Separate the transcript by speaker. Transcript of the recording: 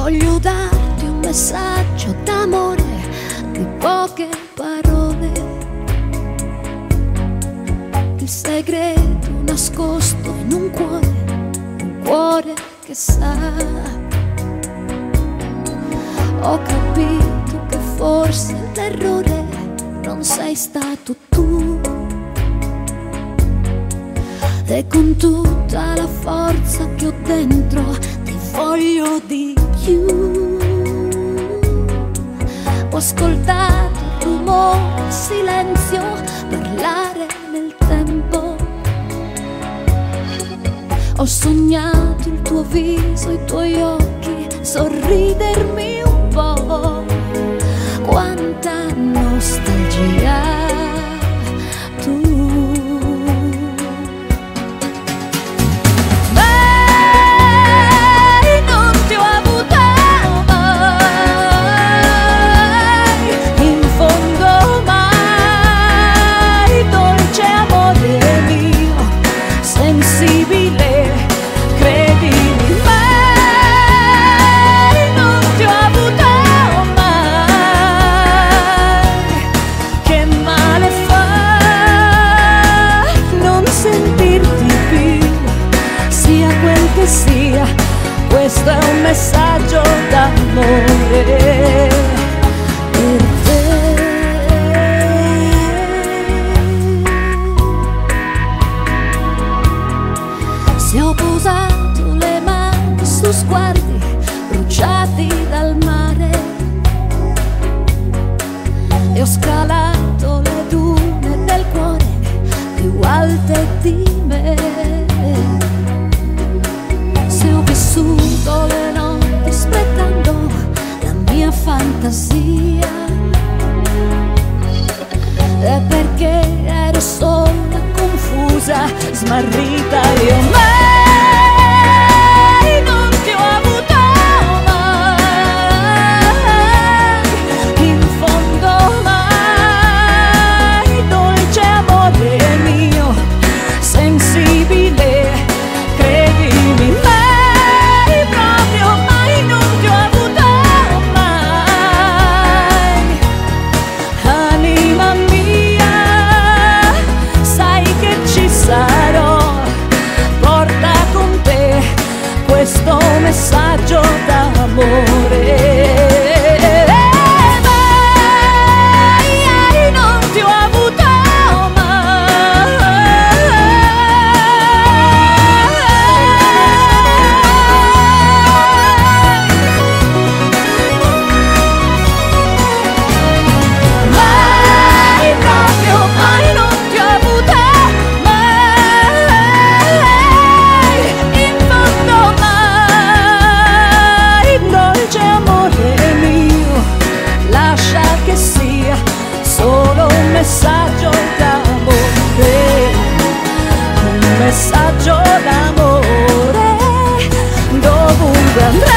Speaker 1: Voglio darti un messaggio d'amore di poche parole, il segreto nascosto in un cuore che sa. Ho capito che forse l'errore non sei stato tu, e con tutta la forza che ho dentro ti voglio di più. Ho ascoltato il rumore, il silenzio, parlare nel tempo. Ho sognato il tuo viso, i tuoi occhi, sorridermi un po'. Quanta nostalgia tu. Mai non ti ho avuta mai, in fondo mai, dolce amore mio, sensibile, credimi. Mai non ti ho avuta sia. Questo è un messaggio d'amore per te. Se ho posato le mani su sguardi bruciati dal mare e ho scalato le dune del cuore più alte di me, le notti aspettando la mia fantasia, è perché ero sola, confusa, smarrita. Io mai non ti ho avuta mai, in fondo mai, dolce amore mio, sensibile, credimi. Questo messaggio d'amore. Mai non ti ho avuta mai, proprio mai non ti ho avuta mai, in fondo dolce amore mio, lascia che sia solo un messaggio d'amore, un messaggio d'amore, dovunque andrà.